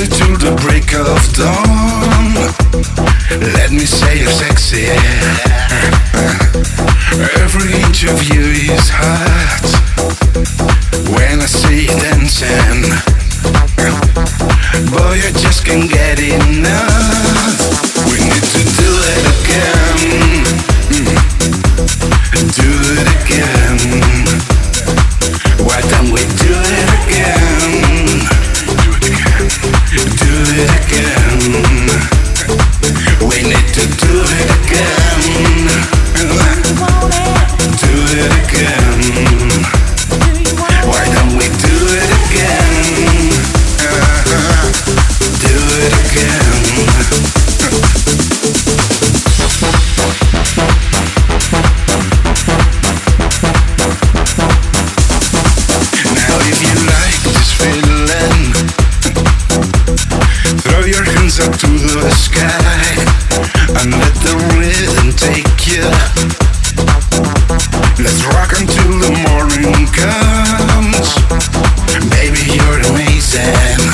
slowly till the break of dawn. Let me say you're sexy. Every inch of you is hot. When I see you dancing, boy, I just can't get enough. We need to do it again. Do it again. Why don't we do it again? Do it again. We need to do it again. Do it again. Why don't we do it again? Do it again. Now if you like this feeling, throw your hands up to the sky and let the rhythm take you. Let's rock until the morning comes. Baby, you're amazing.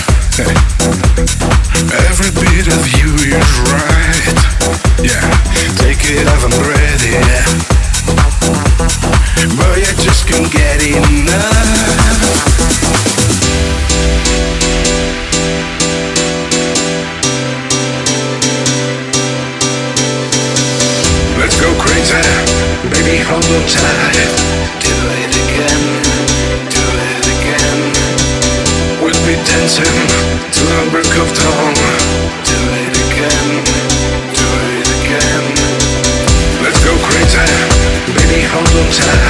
Every bit of you is right. Yeah, take it off, I'm ready. Boy, I just can't get enough. Let's go crazy, baby, hold on tight. Do it again, do it again. We'll be dancing to the break of dawn. Do it again, do it again. Let's go crazy, baby, hold on tight.